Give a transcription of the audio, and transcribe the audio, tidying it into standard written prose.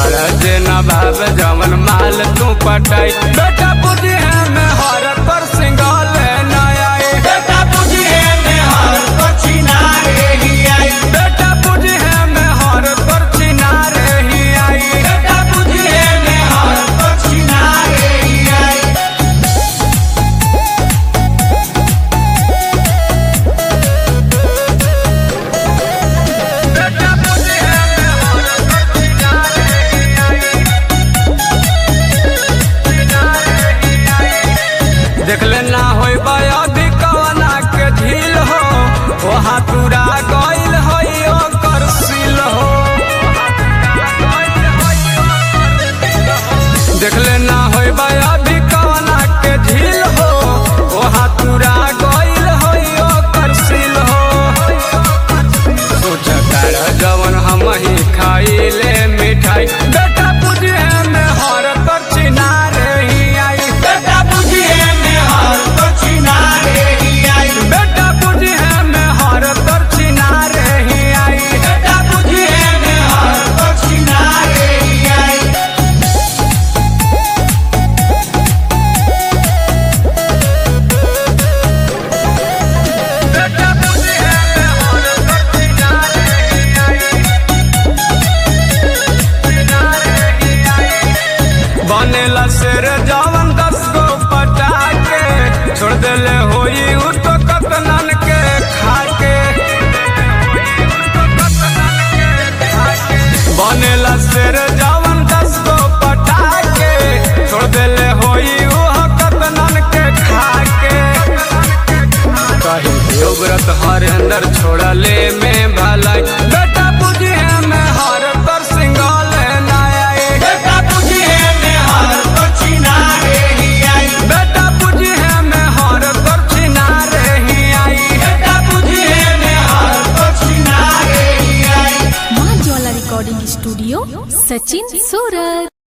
बड़ा जे न भाव जवन माल तू पटाई। बेटा बुझी है में हर पर सिंगाल न आई। बेटा बुझी है में हर पर चिनारे ही आई। बेटा बुझी है में हर पर चिनारे ही आई। बेटा बुझी है में हर पर चिनारे ही आई। बेटा बुझी है में हर पर चिनारे ही आई। चिनारे ही आई। देख लेना होई अभी कवना के झील हो, वहाँ तुरा गइल होई ओकर सील हो। देख लेना होई अभी कवना के झील हो, वहाँ तुरा गइल होई ओकर सील हो। सोच कर जवन हम ही खाइले मिठाई। बेटा बुझी है में हर पर चिनारे ही आई। बेटा बुझी है में हर पर चिनारे ही आई। बेटा बुझी है में हर पर चिनारे ही आई। बेटा बुझी है में हर पर चिनारे ही आई। बेटा बुझी है में हर पर चिनारे ही आई। चिनारे ही आई। बनेला शेर जवन 10 गो पटा के, छोड़ देले होई उ तो कतनन के खाके। बनेला शेर जवन 10 गो पटा के, छोड़ देले होई उ कतनन के खाके। कहीं व्रत हरेंद्र छोड़ले में भलाई। बेटा बुझी है में हर पर सिंगाल न आई। बेटा बुझी है में हर पर चिनारे ही आई। बेटा बुझी है में हर पर चिनारे ही आई। बेटा बुझी है में हर पर चिनारे ही आई। माँ ज्वाला रिकॉर्डिंग स्टूडियो, सचिन सूरत।